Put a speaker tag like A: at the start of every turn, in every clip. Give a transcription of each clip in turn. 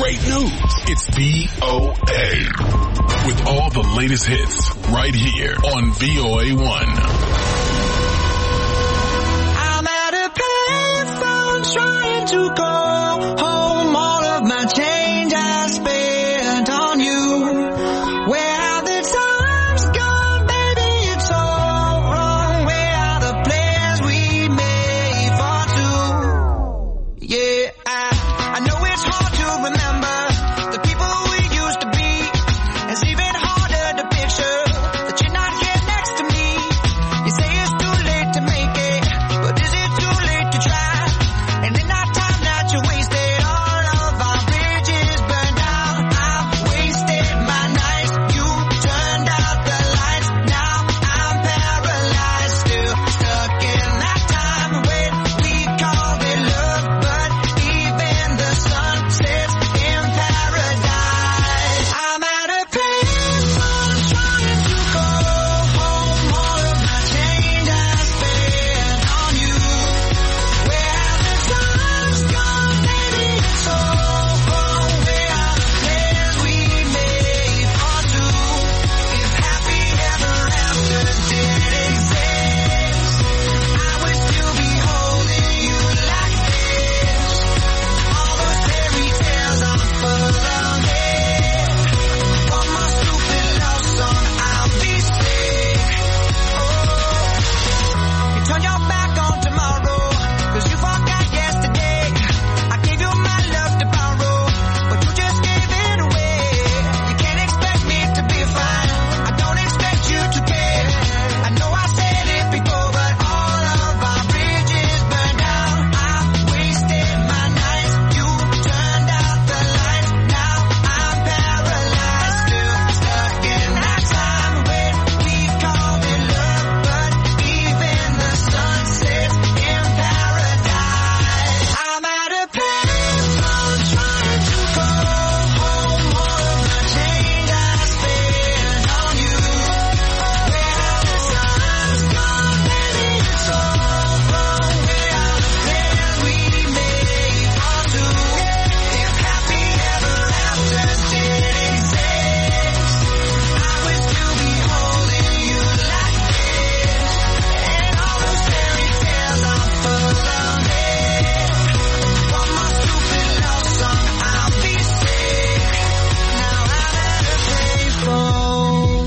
A: great news. It's VOA. With all the latest hits right here on VOA1.
B: I'm at a payphone trying to call home. All of my change I spent on you. Where have the times gone, baby? It's all wrong. Where are the plans we made for two? Yeah, I know it's hard to remember the people we used to be. It's even harder to picture that you're not here next to me. You say it's too late to make it, but is it too late to try? And in that time that you wasted, all of our bridges burned down. I've wasted my nights, you turned out the lights. Now I'm paralyzed, still stuck in that time when we called it love. But even the sun sets in paradise. I'm at a payphone trying to call home. All of my change I spent on you. Where have the times gone, baby? It's all wrong. Where are the plans we made for two? If happy ever after did exist, I would still be holding you like this. All those fairy tales are full of it. For my stupid love song, I'll be sick. You turn your back on tomorrow, 'cause you forgot yesterday. I gave you my love to borrow, but you just gave it away. You can't expect me to be fine, I don't expect you to care. I know I said it before, but all of our bridges burned down. I've wasted my nights, you turned out the lights. Now I'm paralyzed, still stuck in that time when we called it love. But even the sun sets in paradise. I'm at a payphone trying to call home. All of my change I spent on you. Where have the times gone, baby? It's all wrong. Where are the plans we made for two? If happy ever after did exist, I would still be holding you like this. And all those fairy tales are full of it. For my stupid love song, I'll be sick. Now I'm at a payphone.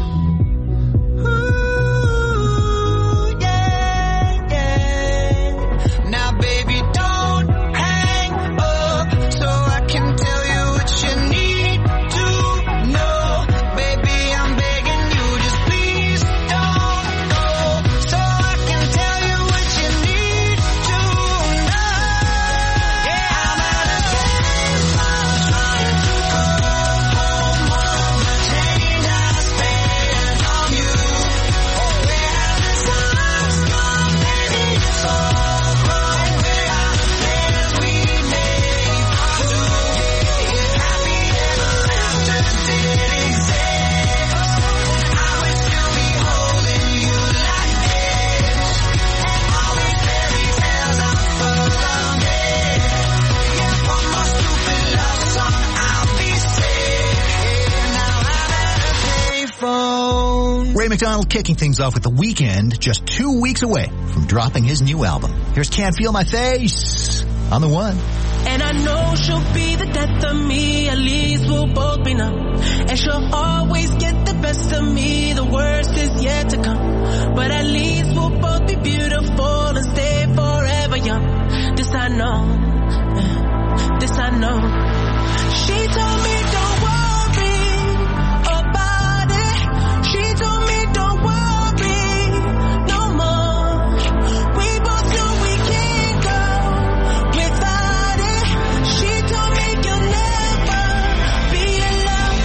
B: Ooh, yeah, yeah. Now baby, don't hang up so I can tell you what you need to know. Baby, I'm begging you, just please don't go, so I can tell you what you need to know. Yeah, I'm at a payphone trying to call home. All of my change I spent on you. Where have the times gone, baby? It's all wrong. Where are the plans we made for two? If happy ever after did exist, I would still be holding you like this. And all these fairy tales are full of it. Yeah, for my stupid love song, I'll be sick. Now I'm at a payphone.
C: Ray McDonald kicking things off with The Weeknd, just 2 weeks away from dropping his new album. Here's Can't Feel My Face on the one.
D: And I know she'll be the death of me, at least we'll both be numb. And she'll always get the best of me, the worst is yet to come. But at least we'll both be beautiful and stay forever young. This I know, this I know. She told me don't worry about it. She told me don't worry no more. We both know we can't go without it. She told me you'll never be alone.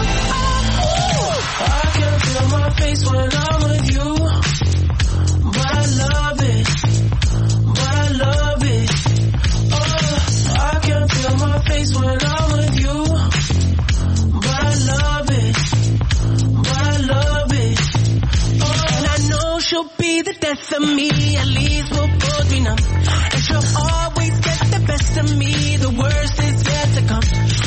D: I can feel my face when I'm with you, but I love it, but I love it. I can feel my face when I'm with you, but I love it, but I love it. And I know she'll be the death of me, at least we'll both be numb. And she'll always get the best of me, the worst is yet to come.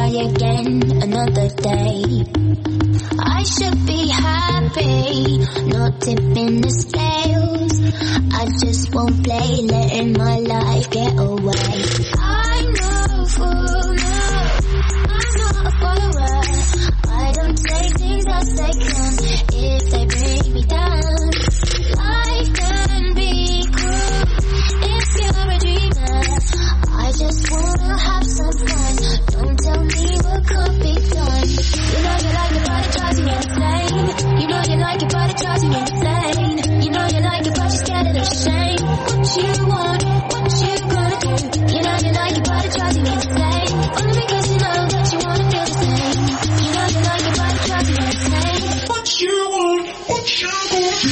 E: try again another day. I should be happy, not tipping the scales. I just won't play, letting my life get away. I'm no fool, no, I'm not a follower. I don't take things as they come if they bring me down. Life can be cruel if you're a dreamer. I just wanna have some fun. Don't tell me what could be done. You know you like it, but it drives you insane. You know you like it, but it drives you insane. You know you like it, but you're scared of the shame. What you want, what you gonna do? You know you like it, but it drives you insane. Only because you know that you wanna feel the same. You know you like it, but it drives you insane. What you want, what you gonna do?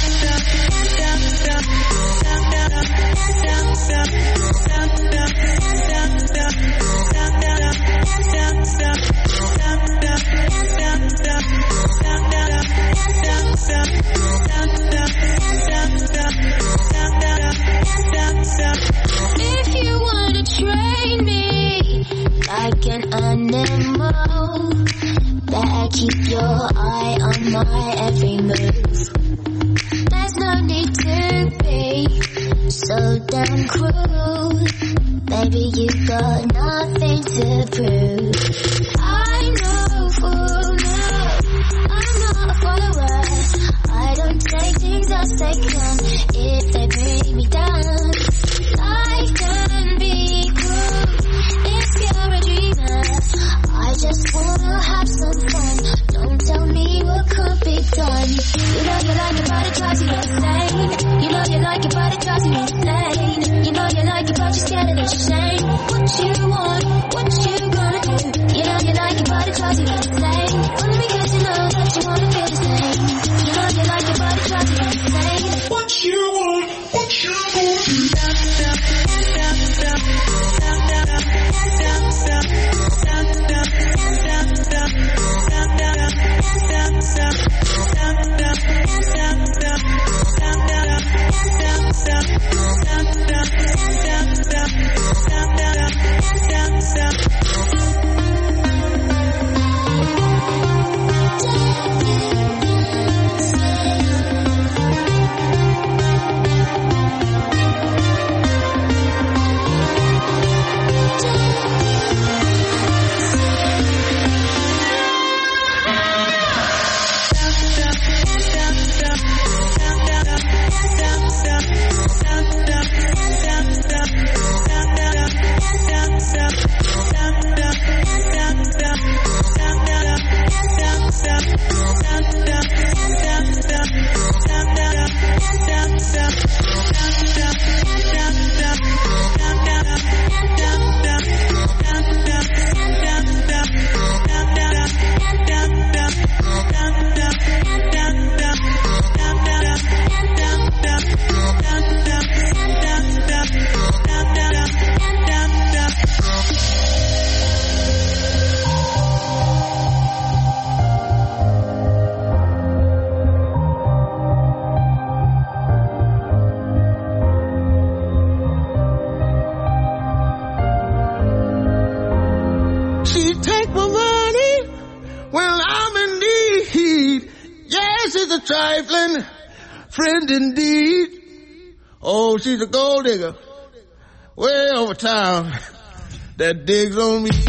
E: If you wanna train me like an animal, better keep your eye on my every move. There's no need to be so damn cruel. Baby, you've got nothing to prove. I'm no fool, no, I'm not a follower. I don't take things as they come if they bring me down. Life can be cruel if you're a dreamer. I just wanna have some fun. Don't tell me what could be done. You know you like it, but it drives you insane. You know you like it, but it drives you insane. You know you like it, but you're scared of the shame. What you want, what you gonna do? You know you like it, but it drives you insane. Only because you know that you wanna feel the same. You know you like it, but it drives you insane. What you want, what you gonna do?
F: Trifling friend indeed. Oh, she's a gold digger way over town that digs on me.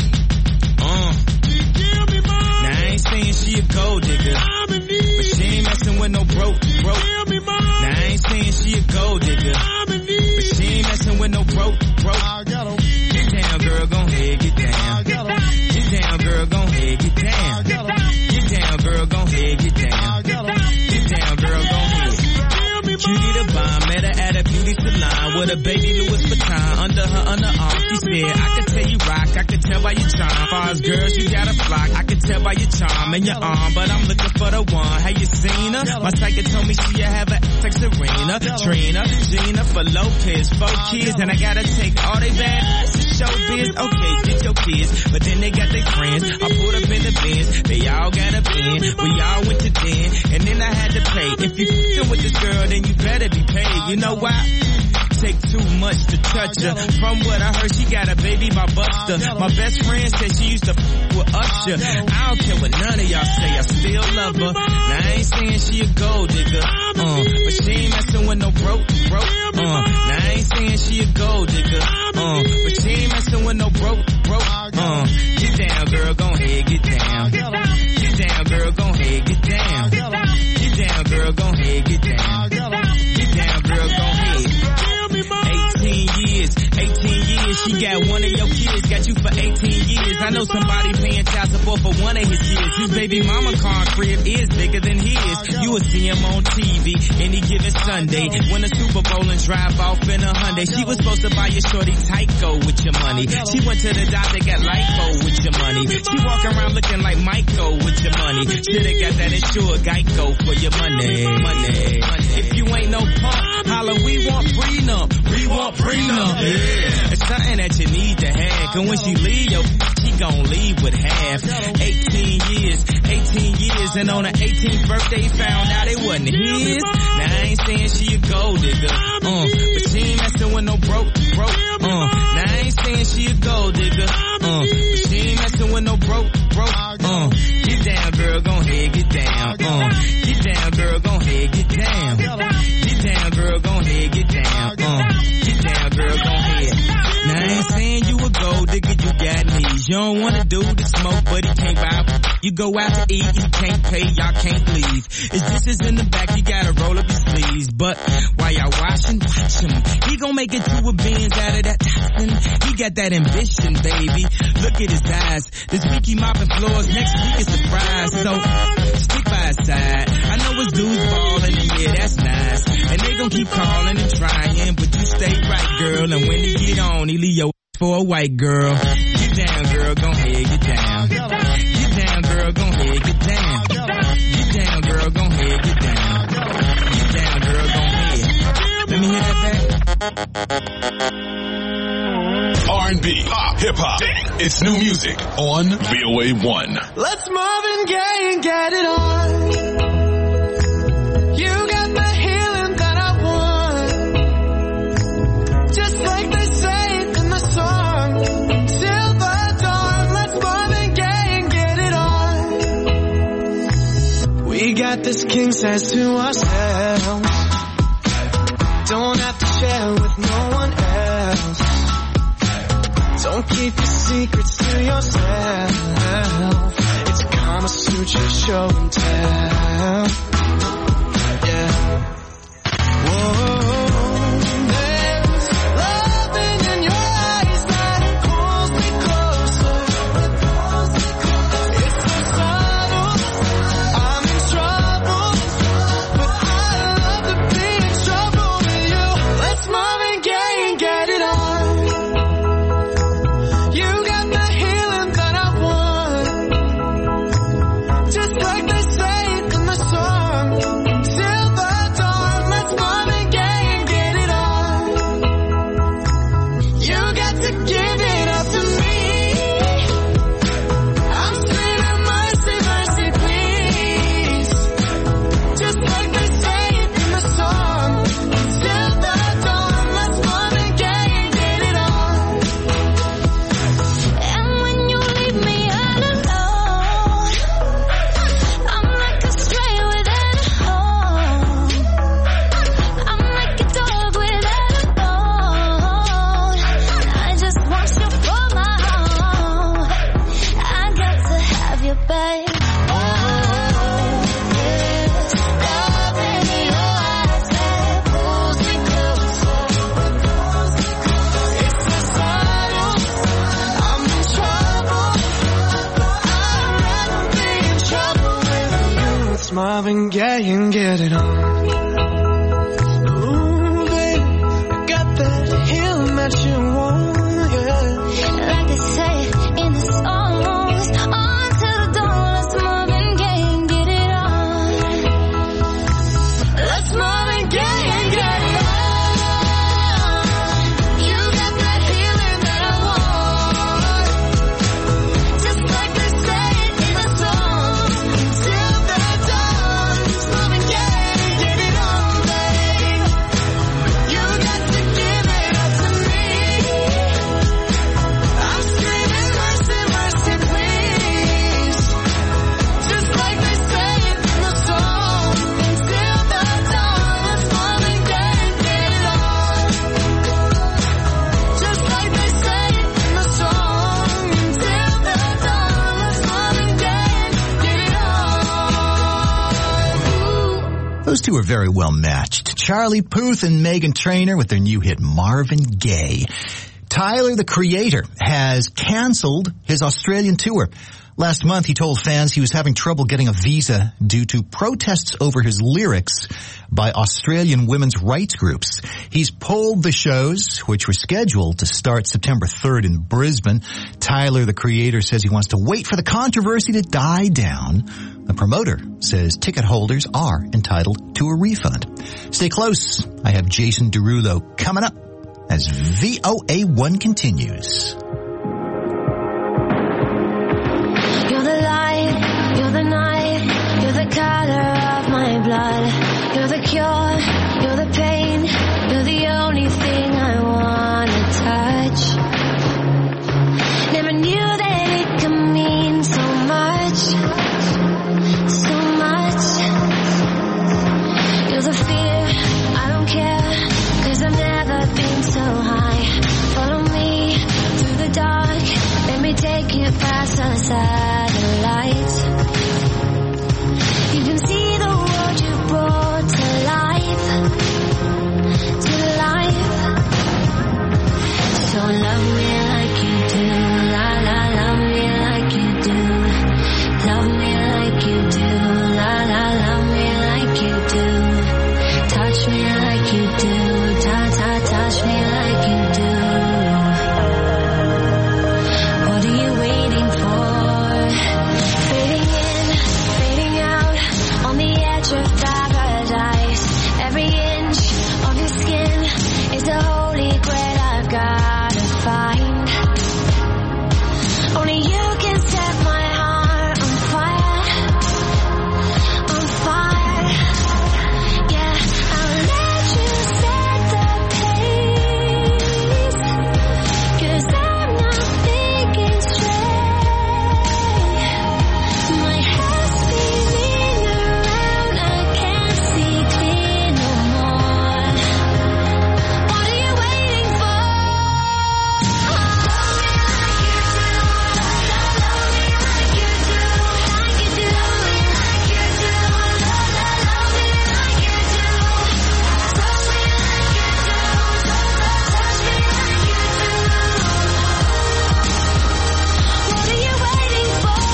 G: Now I ain't saying she a gold digger, but she ain't messing with no broke. Now I ain't saying she a gold digger, but she ain't messing with no broke. Get down, girl, gon' head, get down. Get down, girl, gon' head, get down. Get down, girl, gon' head, get down. Get down, girl, gon' head. Cutie the bomb, met her at a beauty salon with a baby Louis Vuitton under her underarm. She said, I could tell you rock, I could tell by your charm. Far as girls, you got a flock, I could tell by your charm and your arm, but I'm looking for the one. Have you seen her? My psychic told me she have an like Serena, Trina, Gina for Lopez, 4 kids, and I gotta take all they bad ass to showbiz. Okay, get your kids, but then they got their friends. I pulled up in the Benz, they all got a bin. We all went to den, and then I had to pay. If you f***ing with this girl, then you better be paid. You know why? take too much to touch her. From what I heard, she got a baby by Buster. My best friend said she used to with Usher. I don't care what none of y'all say, I still love her. Now I ain't saying she a gold digger, but she ain't messing with no broke. Now I ain't saying she a gold digger, but she ain't messing with no broke. Get down, girl, gon' head, get down. Get down, girl, gon' head, get down. Get down, girl, gon' head, get down. Get down, girl, gon' head. 18 years, she got one of your kids, got you for 18 years. I know somebody paying child support for one of his kids. His baby mama car crib is bigger than his. You will see him on TV any given Sunday. Win a Super Bowl and drive off in a Hyundai. She was supposed to buy your shorty Tyco with your money. She went to the doctor, got Lipo with your money. She walk around looking like Michael with your money. Shoulda got that insured Geico for your money. If you ain't no punk, holla, we want prenup. We want prenup. Yeah. It's something that you need to have. Cause when she leave, she gon' leave with half. 18 years, and on her 18th birthday found out it wasn't his. Now I ain't saying she a gold digger, but she ain't messing with no broke. Now I ain't saying she a gold digger, but she ain't messing with no broke. Get down, girl, gon' head, get down. Get down, girl, gon' head, get down. Get down, girl, gon' head, get down. Get down, girl, gon' head. Now I ain't saying you a gold digger, you got knees. You don't wanna do the smoke, but he can't buy. You go out to eat, he can't pay, y'all can't leave. His dishes in the back, you gotta roll up your sleeves. But while y'all washing, watch him. He gon' make it to a Benz out of that topping. He got that ambition, baby. Look at his eyes. This week he mopping floors, next week is surprise. So stick by his side. I know his dudes ballin', and yeah, that's nice. And they gon' keep calling and trying, but you stay right, girl. And when he get on, he leave your for a white girl. Get down, girl, gon' head, get down. Get down, girl, gon' head, get down. Get down, girl, gon' head, get down. Get down, girl, gon' head. Let me hear that back.
A: R&B, pop, hip-hop, it's new music on VOA1.
B: Let's Marvin Gaye and get it on. You got the healing that I want. Just like they say in the song. Till the dawn, let's Marvin Gaye and get it on. We got this king size to ourselves. Don't have to share with no one else. Don't keep your secrets to yourself. It's Kama Sutra show and tell. Yeah. Whoa. There's loving in your eyes that pulls me closer. It's so subtle. I'm in trouble, but I love to be in trouble with you. Let's Marvin Gaye and get it on. Marvin Gaye and get it on. Ooh, baby, I got that healing that you want, yeah.
E: Like they say in the songs, on to the dawn, let's Marvin Gaye and get it on. Let's Marvin Gaye and get it on. You got that healing that I want. Just like they say in the songs, till the dawn, let's Marvin Gaye and get it on.
C: Those two are very well matched. Charlie Puth and Meghan Trainor with their new hit Marvin Gaye. Tyler, the Creator, has canceled his Australian tour. Last month, he told fans he was having trouble getting a visa due to protests over his lyrics by Australian women's rights groups. He's pulled the shows, which were scheduled to start September 3rd in Brisbane. Tyler, the Creator, says he wants to wait for the controversy to die down. The promoter says ticket holders are entitled to a refund. Stay close. I have Jason Derulo coming up as VOA1 continues.
E: You're the light, you're the night, you're the color of my blood. You're the cure, you're the pain, you're the only thing I wanna touch. Never knew that it could mean so much, so much. You're the fear, I don't care, 'cause I've never been so high. Follow me through the dark, let me take you past the satellites. You can see the world you brought to life, to life. So love me like you do, la la, love me like you do. Love me like you do, la la, love me like you do. Touch me like you do, ta ta, touch me like you do. What are you waiting for? Fading in, fading out, on the edge of paradise. Every inch of your skin is a holy grail I've gotta find. Only you can set my heart on fire, on fire. Yeah, I'll let you set the pace, 'cause I'm not thinking straight. My head's spinning around, I can't see clear no more. What are you waiting for? Love me like you do, love me like you do, like you do, like you do, love me like you do, touch me like you do, touch me like you do. What are you waiting for? Love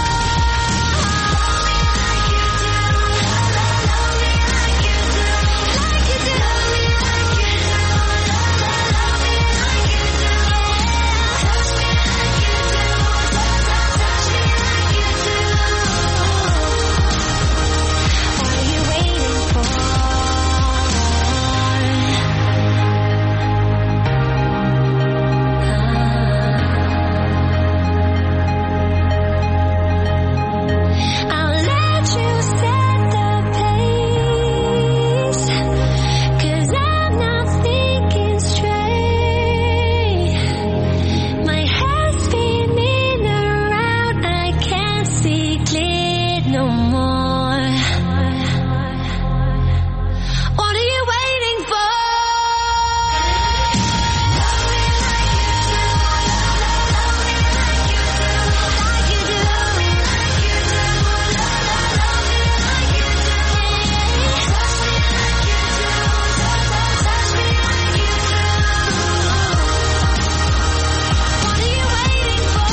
E: me like you do, love me like you do, like you do, love me like you do, love me like you do, touch me like you do, touch me like you do. What are you waiting for? I'll let you set the pace, 'cause I'm not thinking straight. My head's spinning around, I can't see clear no more. What are you waiting for? Love me like you do, love me like you do, like you do, like you do, love me like you do, touch me like you do, touch me like you do. What are you waiting for?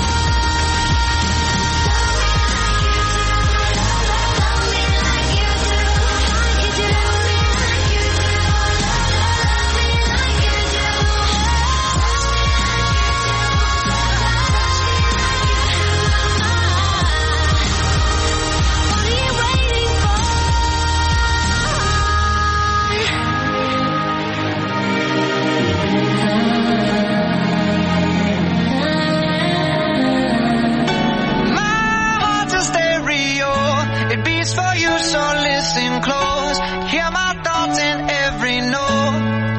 E: Love me like you do, like you do, like you do, love me like you do, touch me like you do, touch me like you do. What are you waiting for?
B: My heart's a stereo, it beats for you, so listen close. Hear my thoughts in every note.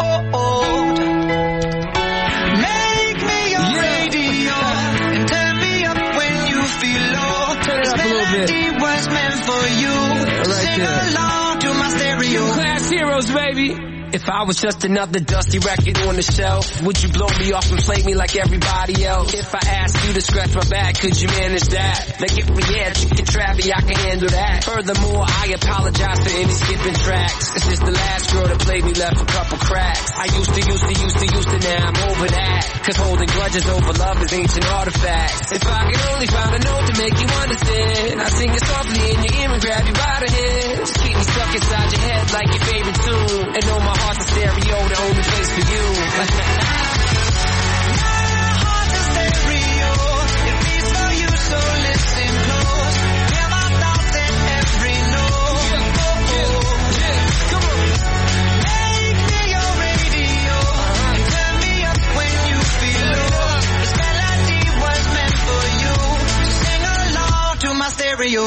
B: Make me your radio and turn me up when you feel low.
F: Turn it up a little bit.
B: This melody was meant for you.
F: right
B: Sing
F: there.
B: along to my stereo.
G: Class heroes, baby.
H: If I was just another dusty record on the shelf, would you blow me off and play me like everybody else? If I asked you to scratch my back, could you manage that? Like if we had chicken Travie, I can handle that. Furthermore, I apologize for any skipping tracks. It's just the last girl that played me left a couple cracks. I used to, now I'm over that. Cause holding grudges over love is ancient artifacts. If I could only find a note to make you understand, I sing it softly in your ear and grab you by the hand. Just keep me stuck inside your head like your favorite tune. And know my heart's a stereo, the only place for you. My
B: heart's a stereo, it beats for you, so listen close. Hear my thoughts in every note. Come on. Make me your radio, and turn me up when you feel low. This melody was meant for you, so sing along to my stereo.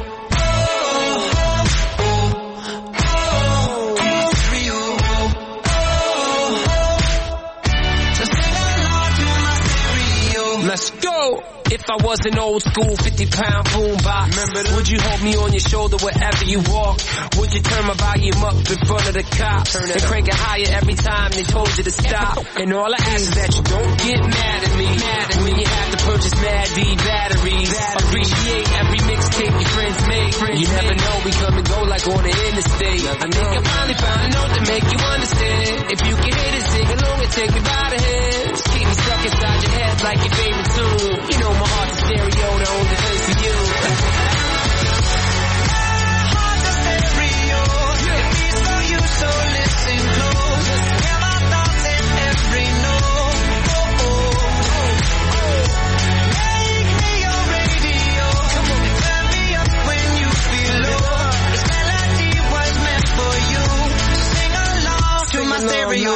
H: Let's go! If I was an old school 50-pound boombox, would you hold me on your shoulder wherever you walk? Would you turn my volume up in front of the cops and crank it higher every time they told you to stop? And all I ask is that you don't get mad at me when you have to purchase Mad D batteries. Appreciate every mixtape your friends make. You never know, we come and go like on the interstate. I think I finally found a note to make you understand. If you can hit it, sing along and take me by the hand. Just keep me stuck inside your head like your favorite tune. You know my heart's a stereo, the only place for you.
B: Heart's a stereo, it beats for you, so listen close. Hear my thoughts in every note. Make me your radio, and turn me up when you feel low. This melody was meant for you, so sing along to my stereo.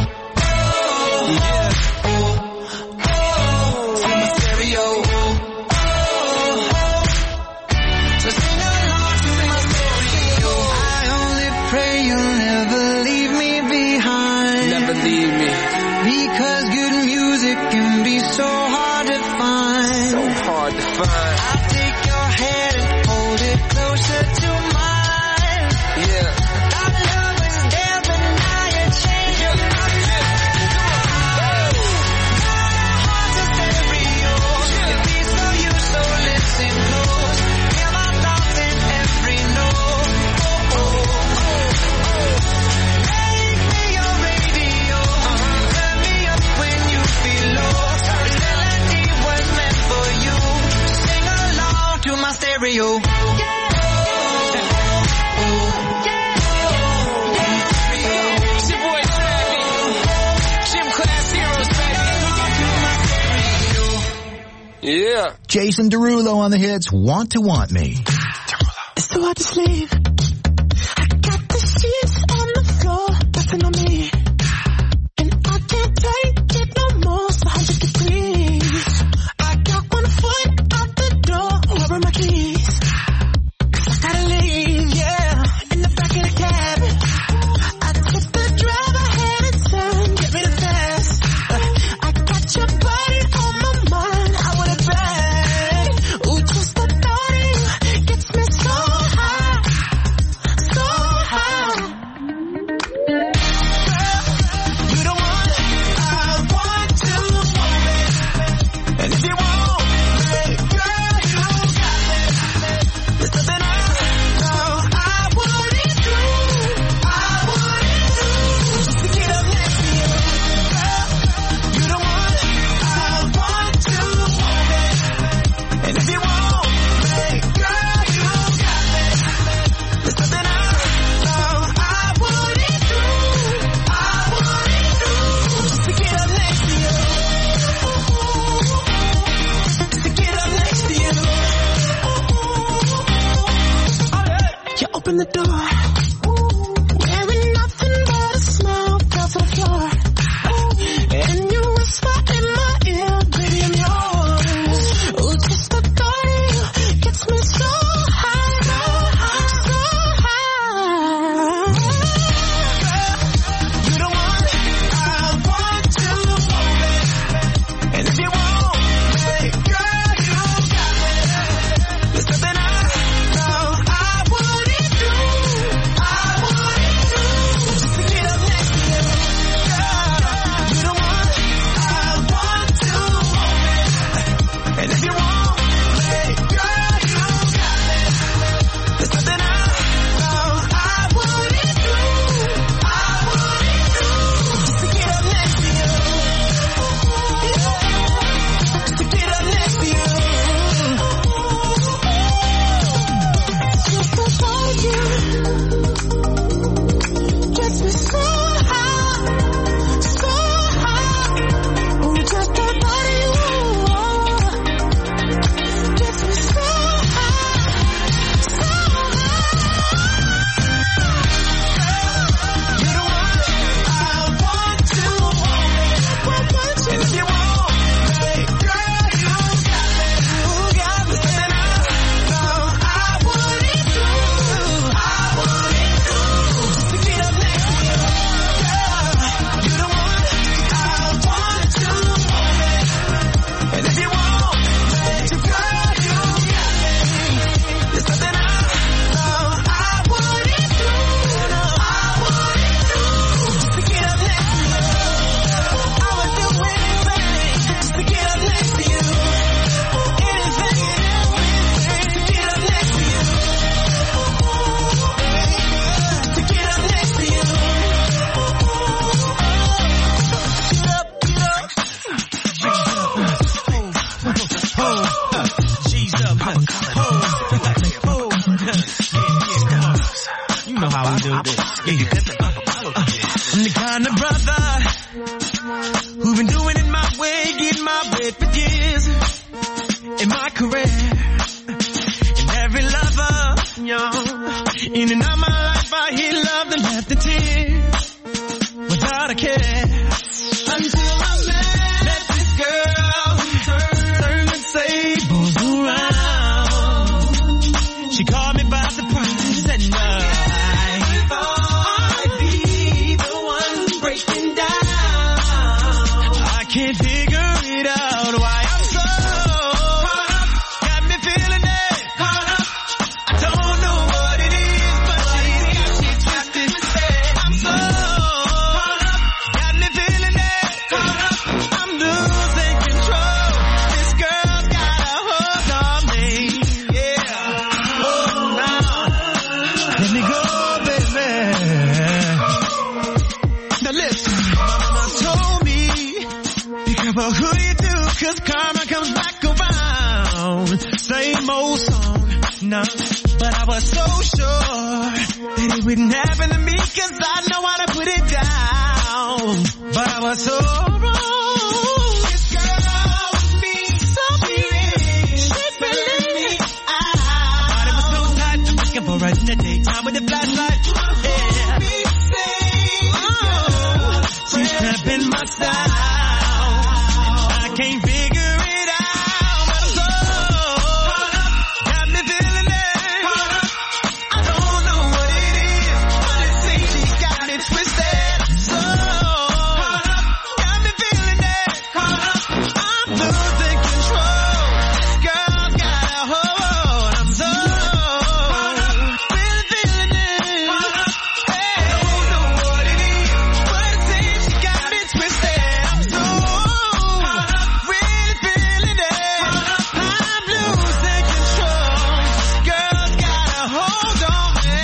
B: Because good music can be so hard to find. I'll take your hand and hold it closer to mine. Our love was there, but now you're changing my mind. My heart's a stereo, it beats for you, so listen close. Hear my thoughts in every note. Make me your radio, turn me up when you feel low. This melody was meant for you, sing along to my stereo.
H: It's your boy Travie, Gym Class Heroes, baby. Yeah.
C: Jason Derulo on the hits. Want to Want Me.
D: It's too hard to sleep. I got the sheets on the floor, nothing on me. And I can't take it no more, so 100 degrees. I got 1 foot out the door, where are my keys? 'Cause I gotta leave, yeah, in the back of the cab. I tip the driver ahead and turn, get me the fast. I got your body on my mind, I want it back. Ooh, just the thought of you gets me so high, so high. You the one I want to want me. And if you want me, girl, you got me. There's something I know I wouldn't do, just to get up next to you. Girl, you the one I want to want me. And if you want me, girl, you got me. There's something I know I wouldn't do, just to get up next to you. Just to get up next to you. You open the door, wearing nothing but a smile, fell to the floor. And you whisper in my ear, baby, I'm yours. Ooh, just the thought of you gets me so high, so high. You the one I want to want me. And if you want me, girl, you got me. There's something I know I wouldn't do,
G: up. You know how we do this. I'm the kind of brother who's been doing it my way, getting my bread for years in my career. And every lover, in and out of my life, I hear love and left the tears without a care. Until I met this girl, turn the tables around. She called me by the price and I thought I'd be the one breaking down. I can't figure it out why I'm so caught up. Got me feeling it, caught up. I don't know what it is, but she twisted and said I'm so caught up. Got me feeling it, caught up. I'm losing control. This girl's got a hold on me, yeah. Oh, now let me go, baby. Now listen, my mama told me, be careful who you do, 'cause karma comes back around. Same old song, no, but I was so sure that it wouldn't happen to me, 'cause I know how to put it down. But I was so wrong. This girl was me, so big, she believed me. Body was so tight, I'm looking for her in the daytime with the flashlight. Yeah. She's trapping my style. I can't figure it out, but I'm so caught up. Got me feeling it, caught up. I don't know what it is, but it seems she got me twisted. So caught up. Got me feeling it, caught up. I'm losing control. This girl's got a hold. I'm so caught up. Really feeling it, caught up. Hey, I don't know what it is, but it seems she got me twisted. I'm so caught up. Really feeling it, caught up. I'm losing control. This girl's got a hold on me.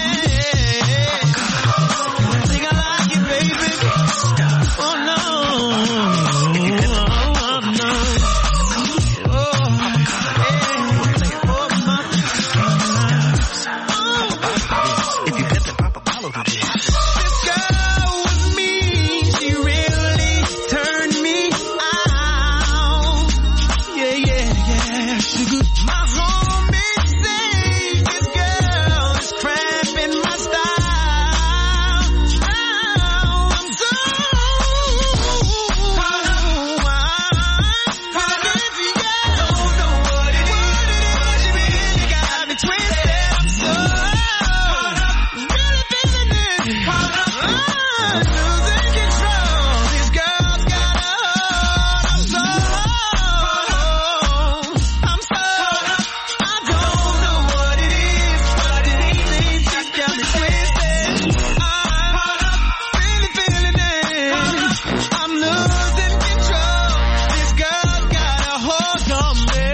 G: I think I like it, baby. Oh no. Oh no. Oh, this girl was me. She really turned me out. Yeah, yeah, yeah. My homies say this girl is cramping my style. I'm so caught up. Don't know what it is. She really got me twisted. I'm so caught up. Really feeling it. Caught up. I'm losing control. This girl's got a hold. I'm so caught up. I'm so caught up. I don't know what it is, but it seems she's got me twisted. I'm caught up. Really feeling it. I'm losing control. This girl's got a hold on me.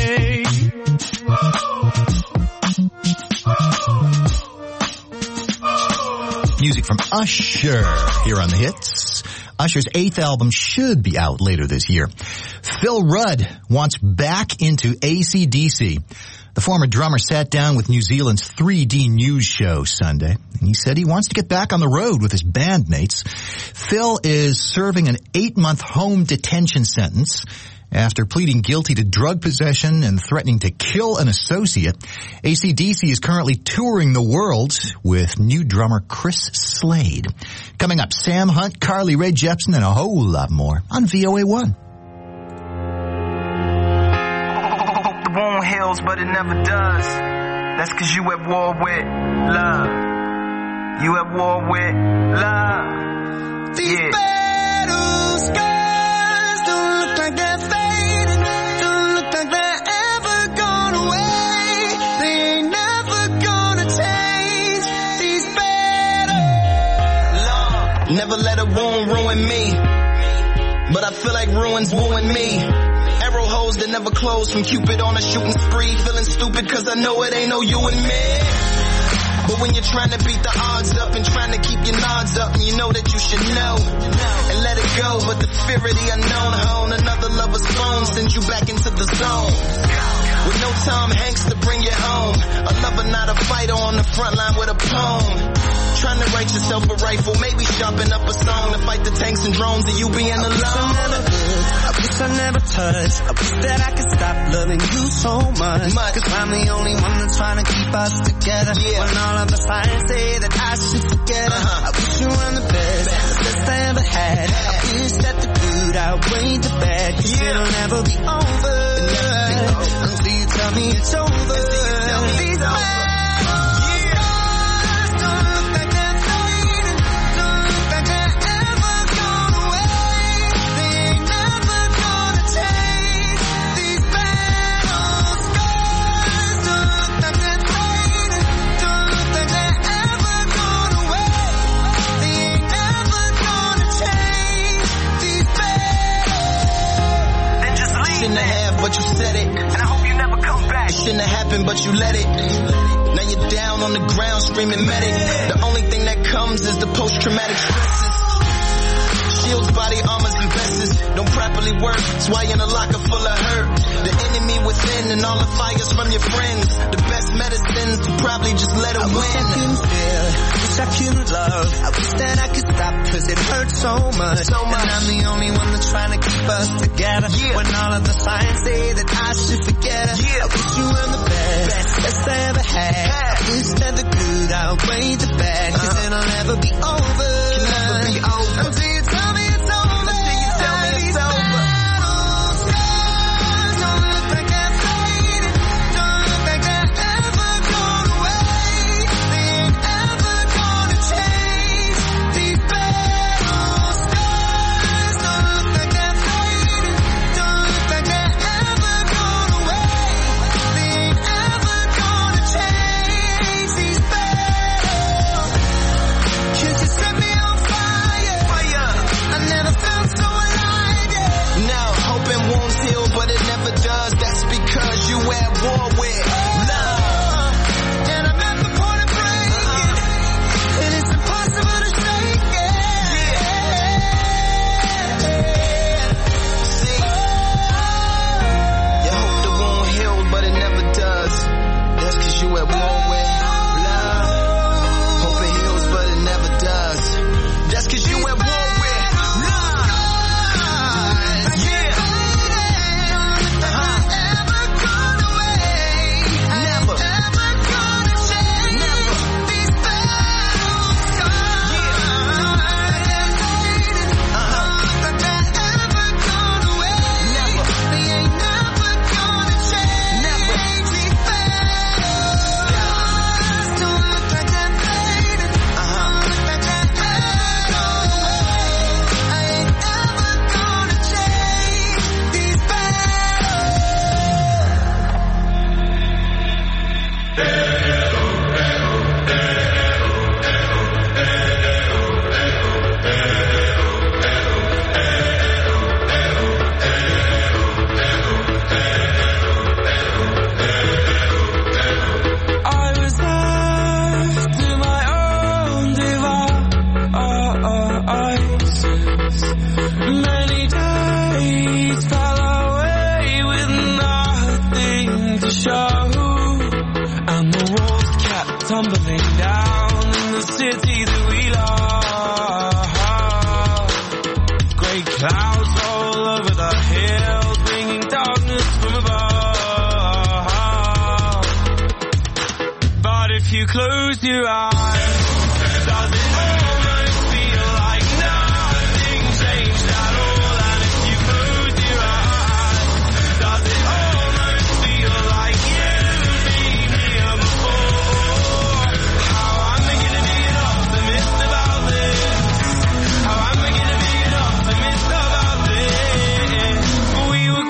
C: Music from Usher here on the hits. Usher's 8th album should be out later this year. Phil Rudd wants back into AC/DC. The former drummer sat down with New Zealand's 3D News show Sunday, and he said he wants to get back on the road with his bandmates. Phil is serving an 8-month home detention sentence after pleading guilty to drug possession and threatening to kill an associate. AC/DC is currently touring the world with new drummer Chris Slade. Coming up, Sam Hunt, Carly Rae Jepsen, and a whole lot more on VOA1.
I: The wound heals, but it never does. That's 'cause you at war with love. You at war with love.
B: These
I: Yeah.
B: battle scars don't look like they're fading, don't look like they're ever gone away. They ain't never gonna change. These battle.
I: Never let a wound ruin me, but I feel like ruins wooing me. Arrow holes that never close from Cupid on a shooting spree. Feeling stupid 'cause I know it ain't no you and me. But when you're trying to beat the odds up and trying to keep your nods up, and you know that you should know and let it go, but the fear of the unknown, hone another lover's phone sends you back into the zone. With no Tom Hanks to bring you home. A lover, not a fighter on the front line with a poem. Trying to write yourself a rifle, maybe sharpen up a song to fight the tanks and drones and you being alone.
B: I wish I never touched. I wish that I could stop loving you so much. Cause I'm the only one that's trying to keep us together. When all of the signs say that I should forget her. I wish you were the best I ever had. I wish that the good outweighed the bad. Cause it'll never be over until you tell me it's over. These bad
I: but you said it, and I hope you never come back. It shouldn't have happened, but you let it. Now you're down on the ground screaming medic. The only thing that comes is the post-traumatic stresses. Shields, body armors, and vests don't properly work. That's why you're in a locker full of hurt. The enemy within and all the fires from your friends. The best medicines to probably just let it win.
B: I wish I couldn't feel, wish I couldn't love. I wish that I could stop cause it hurts so much. And I'm the only one that's trying to keep us together. When all of the signs say that I should forget her. I wish you were the best I ever had. I wish that the good outweighed the bad. Cause it'll never be over. Can never be over. Until you tell me it's over. Until you tell me it's over.
D: Close your eyes. Does it almost feel like nothing changed at all? And if you close your eyes, does it almost feel like you've been here before? How am I gonna be an optimist about this? How am I gonna be an optimist about this? We were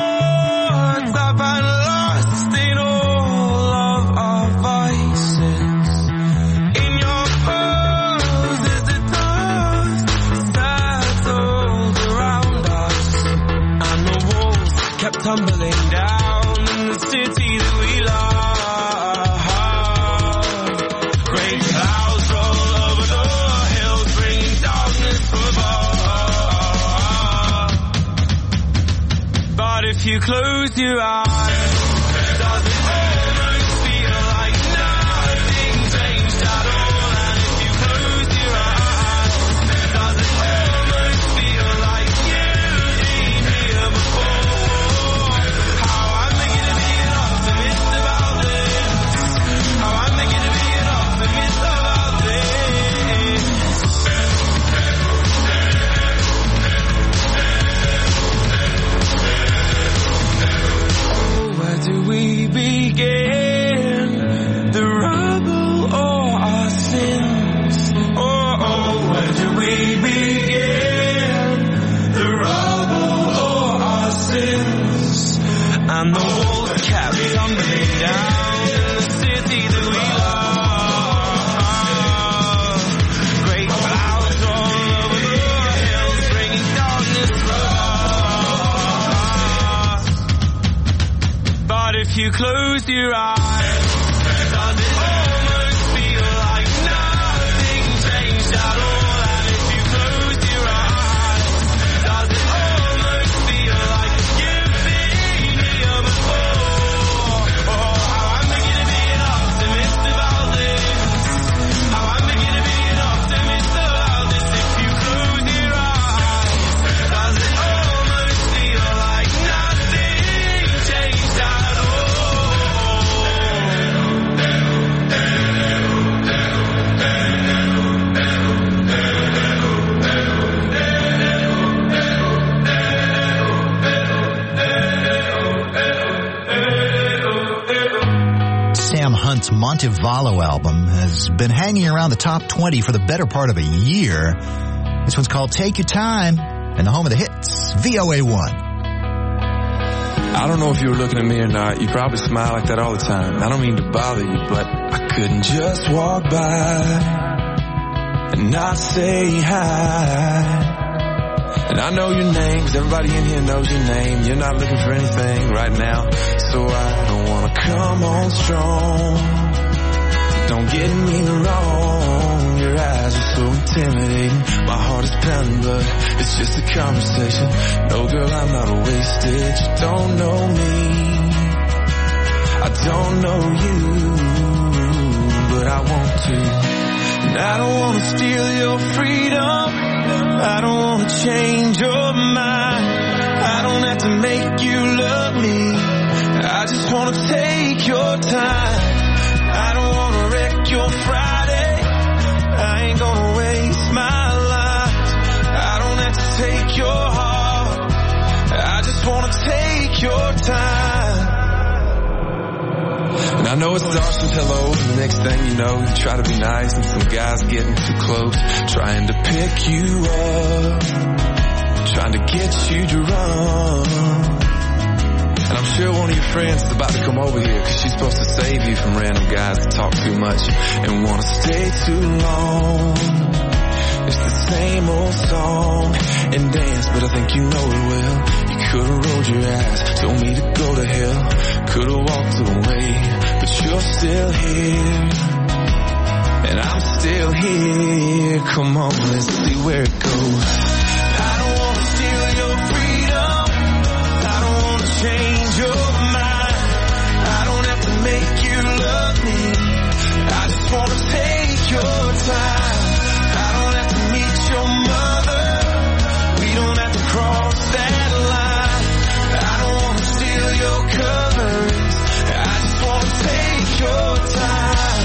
D: caught up and lost in all of our vices. Tumbling down in the city that we love. Great clouds roll over the hills, bringing darkness from above. But if you close your eyes,
G: close your eyes, does it almost feel like nothing changed at all? And if you close your eyes, does it almost feel like you've been here before? Oh, how I'm beginning to be an optimist about this. How I'm beginning to be an optimist about this. If you close your eyes, does it almost feel like nothing changed at all?
C: Sam Hunt's Montevallo album has been hanging around the top 20 for the better part of a year. This one's called Take Your Time, and the home of the hits, VOA1.
J: I don't know if you were looking at me or not. You probably smile like that all the time. I don't mean to bother you, but I couldn't just walk by and not say hi. And I know your name, 'cause everybody in here knows your name. You're not looking for anything right now, so I don't wanna come on strong. Don't get me wrong, your eyes are so intimidating. My heart is pounding, but it's just a conversation. No, girl, I'm not wasted. You don't know me, I don't know you, but I want to. And I don't wanna steal your freedom, I don't wanna change your mind. I don't have to make you love me, I just wanna take your time. I don't wanna wreck your Friday, I ain't gonna waste my life. I don't have to take your heart, I just wanna take your time. And I know it starts with hello, and the next thing you know, you try to be nice, and some guy's getting too close, trying to pick you up, trying to get you to run. And I'm sure one of your friends is about to come over here, 'cause she's supposed to save you from random guys that talk too much and want to stay too long. It's the same old song and dance, but I think you know it well. You could've rolled your eyes, told me to go to hell, could've walked away, but you're still here, and I'm still here. Come on, let's see where it goes. I don't wanna steal your freedom, I don't wanna change your mind. I don't have to make you love me, I just wanna take your time. I don't have to meet your mother, we don't have to cross that line. I don't wanna steal your colors, I just wanna take your time.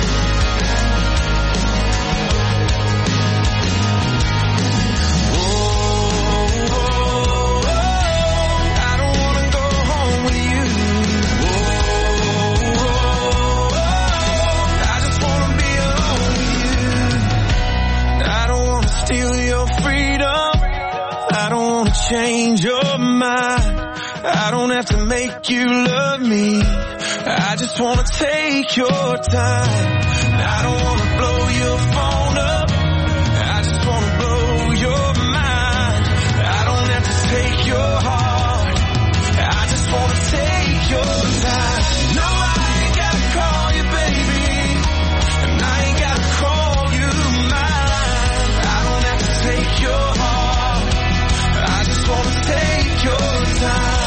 J: Change your mind, I don't have to make you love me, I just wanna take your time. I don't wanna blow your phone up, I just wanna blow your mind. I don't have to take your heart, I just wanna take your time. No, I ain't gotta call you baby, and I ain't gotta call you mine. I don't have to take your heart, I just wanna take your time.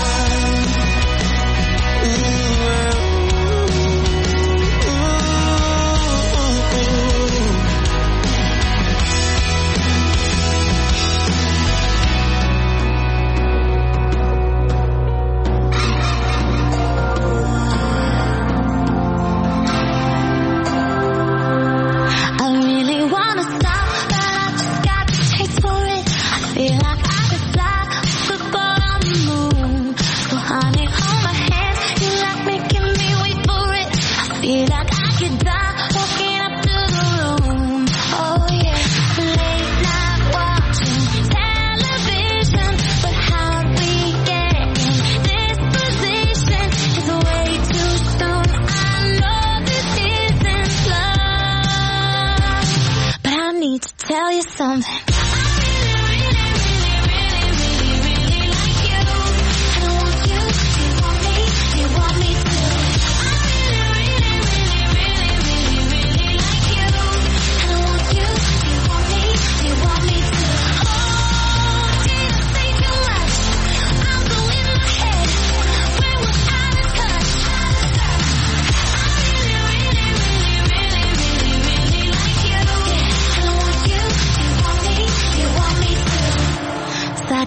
E: I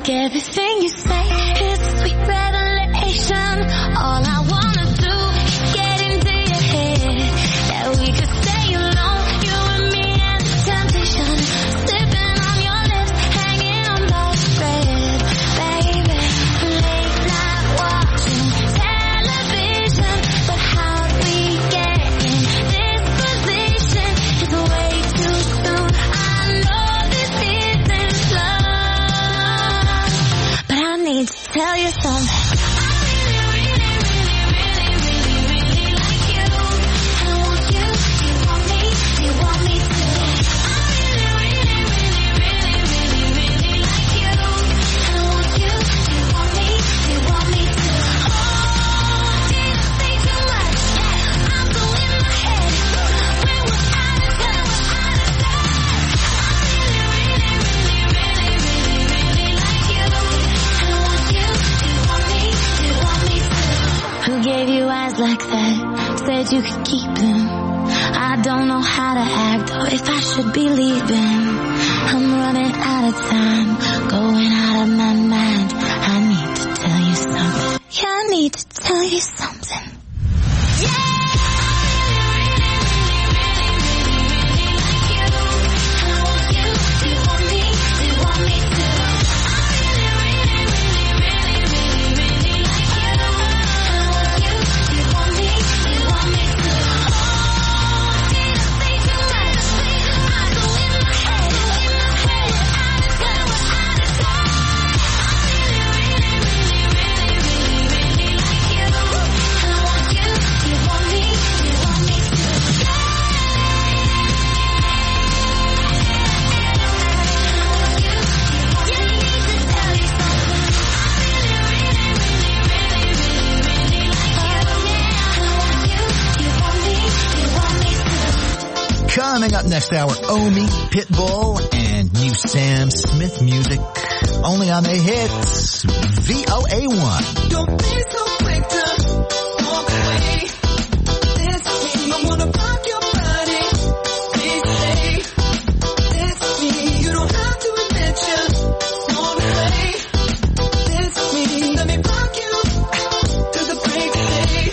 E: like everything you say is a sweet revelation. All I wanna do is get into your head, that we could stay alone, you and me and the temptation, sipping on your lips, hanging on by a thread, baby. Late night watching television, but how we get in this position is way too soon. I know this isn't love, but I need to tell you something. Who gave you eyes like that? Said you could keep them. I don't know how to act or if I should be leaving. I'm running out of time, going out of my mind. I need to tell you something. Yeah, I need to tell you something. Yeah!
C: Coming up next hour, Omi, Pitbull, and new Sam Smith music. Only on the hits, VOA1.
B: Don't be so quick to walk away. This me, I wanna rock your body. Please stay. This me, you don't have to admit you want to play. This me, let me rock you to the break of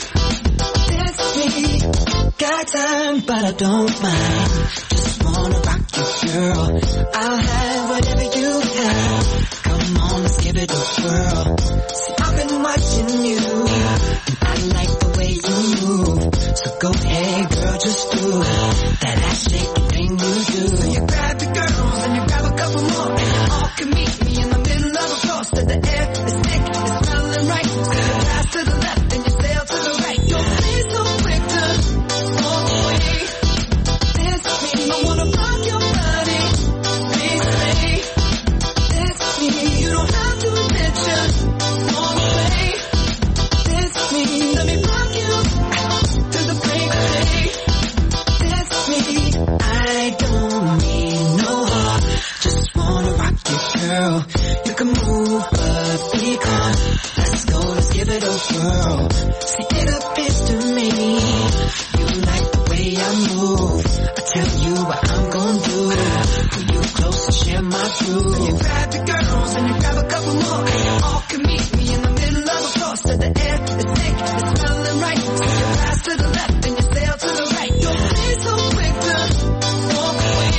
B: day. This me, got time, but I don't mind. Just wanna rock you, girl. I'll have whatever you have. Come on, let's give it a whirl. See, I've been watching you, and I like the way you move. So go ahead, girl, just do that ass shaking thing you do. So you grab the girls and you grab a couple more, and you all can meet me in the middle of a floor. So the air is thick, it's smelling right. So you pass to the left and you sail to the right. Don't be so quick to walk away. This me, I wanna rock your body. Please stay. This me, you don't have to admit you wanna play. This me, let me rock you to the break of day. This me, I don't need no heart, just wanna rock you, girl. You can move, but be calm. Let's go, let's give it a whirl. See, it appears to me you like the way I move. I tell you what I'm gonna do. Pull you close and share my groove. You grab the girls and you grab a couple more, and you all can meet me in the middle of the floor. So the air is thick, it's smelling right. So you pass to the left and you sail to the right. Don't be so quick to walk away.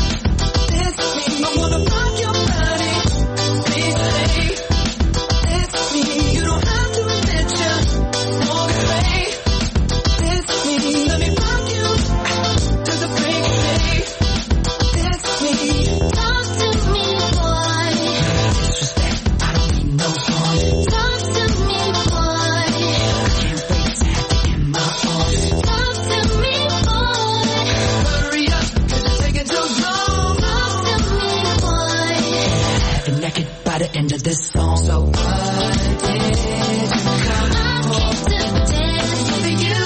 B: This me, I wanna rock your body. Please stay. This me, you don't have to admit you wanna play. This me, let me rock you to the break of day. This me, talk to me, boy. Disrespect, I don't need no song. Talk to me, boy. I can't wait to have you in my arms. Talk to me, boy. Hurry up, 'cause it's taking too long. Talk to me, boy. Have you naked by the end of this song. So what did you come? I keep the dance with you.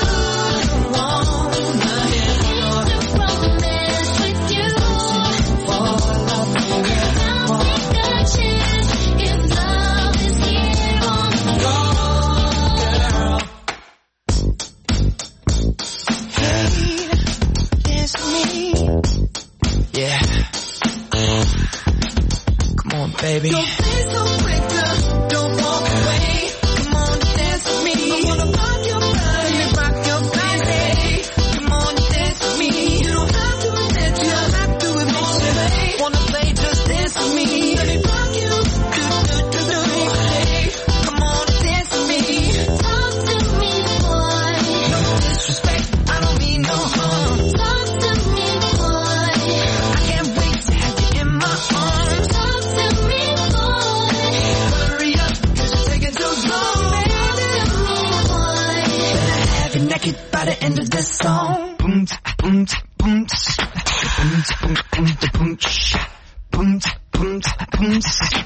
B: Wanna hear the romance with you. Fall off, girl. I'll take a chance if love is here on the girl. Hey, it's me.
G: Yeah. Come on, baby.
B: Don't be so end of this song. Boom, boom, boom, boom, boom, boom, boom, boom, boom, boom,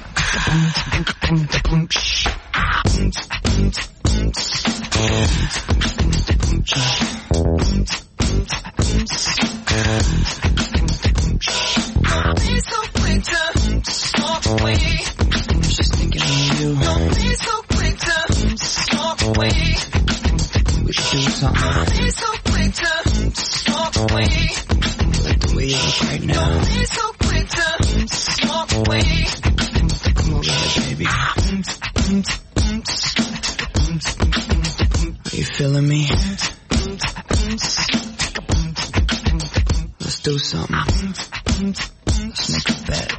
K: Don't be so quick to walk away.
B: Just thinking of you.
K: Don't be so quick to walk away.
B: We should do something.
K: Don't be so quick to walk away.
B: Like the way you look right now.
K: Don't be so quick to walk away.
B: Come over here, baby. Are you feeling me? Let's do something. Let's make a bet.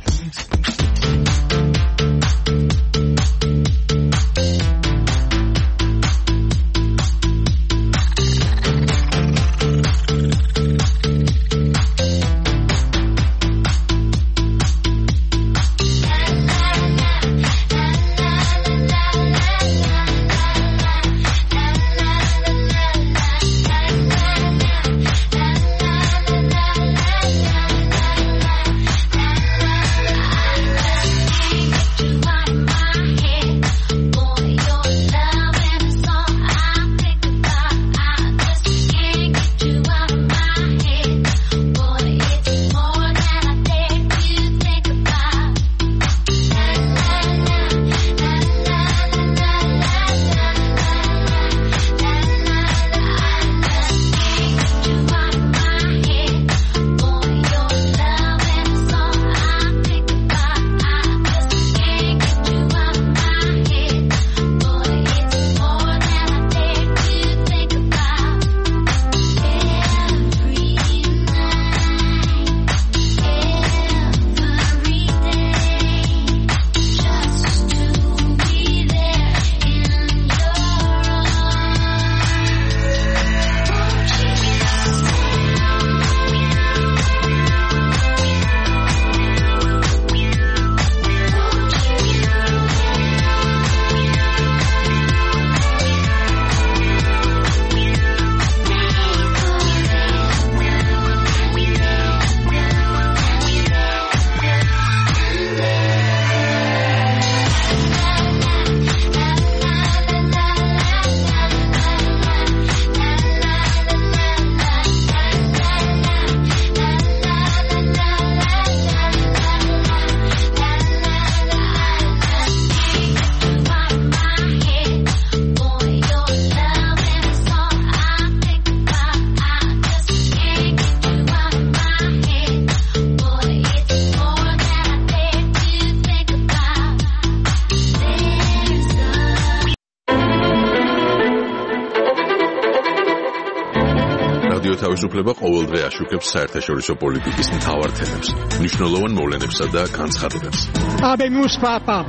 L: თავისუფლება ყოველდღე აშუქებს საერთაშორისო პოლიტიკის მთავარ თემებს, მნიშვნელოვან მოვლენებსა და განცხადებებს.
M: Habemus papam.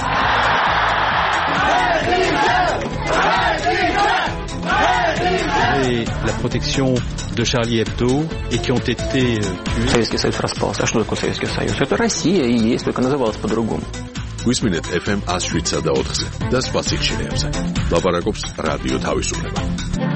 N: Et la protection de Charlie Hebdo et qui ont été tués.
O: Советский Союз распался. А что такое Советский Союз? Это Россия и есть, только называлась по-другому.
L: გვისმინეთ FM 107.4-ზე და სხვა სიგნალებზე. ლაპარაკობს რადიო თავისუფლება.